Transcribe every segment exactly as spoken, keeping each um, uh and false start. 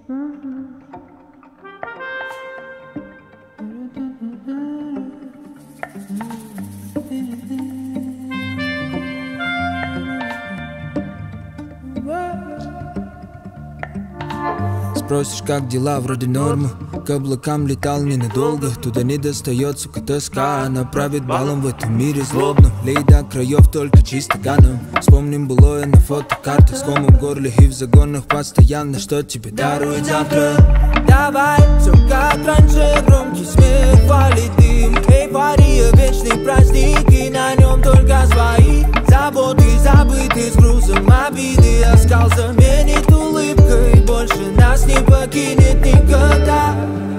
Спросишь, как дела, вроде нормы. К облакам летал ненадолго. Туда не достает, сука, тоска. Она правит балом в этом мире злобно. Лей до краев только чисто ганом. Вспомним былое на фотокартах. С комом в горле и в загонах постоянно. Что тебе дарует завтра? Давай, все как раньше. Громкий смех, валит дым. Эйфория, вечный праздник. И на нем только свои заботы забыты с грузом обиды. Оскал заменит улыбкой. Больше нас не покинет никогда.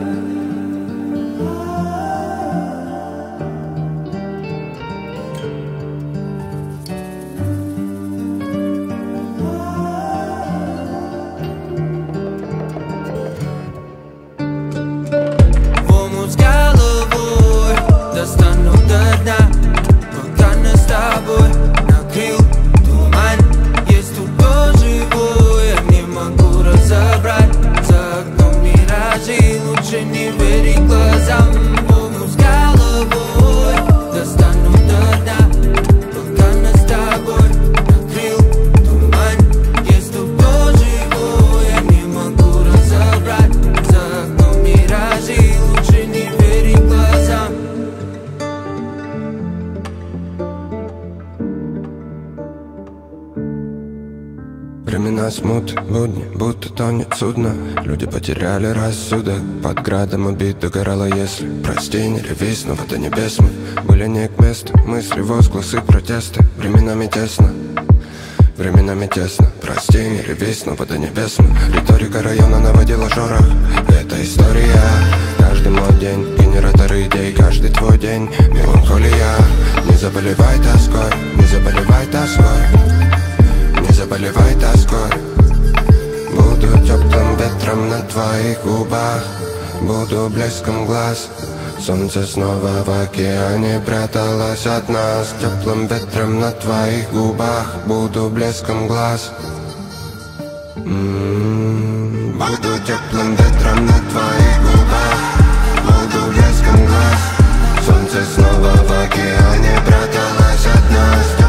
В омут с головой достану до дна. Пока нас с тобой накрыл туман. Есть тут кто живой, я не могу разобрать. За окном миражи, лучше не верить глазам. В омут с головой достану до дна. Пока нас с тобой накрыл туман. Есть тут кто живой, я не могу разобрать. За окном миражи, лучше не верить глазам. Времена смуты, будни, будто тонет судно. Люди потеряли рассудок. Под градом убит догорало, если прости, не реви, снова до небес мы были не к месту. Мысли, возгласы, протесты. Временами тесно, временами тесно. Прости, не реви, снова до небес мы. Риторика района наводила шорох. Это история. Каждый мой день, генератор идей. Каждый твой день, меланхолия. Не заболевай тоской, не заболевай тоской. Не заболевай тоской. Буду теплым ветром на твоих губах. Буду блеском глаз. Солнце снова в океане пряталось от нас. Теплым ветром на твоих губах. Буду блеском глаз. М-м-м. Буду теплым ветром на твоих губах. Буду блеском глаз. Солнце снова в океане пряталось от нас.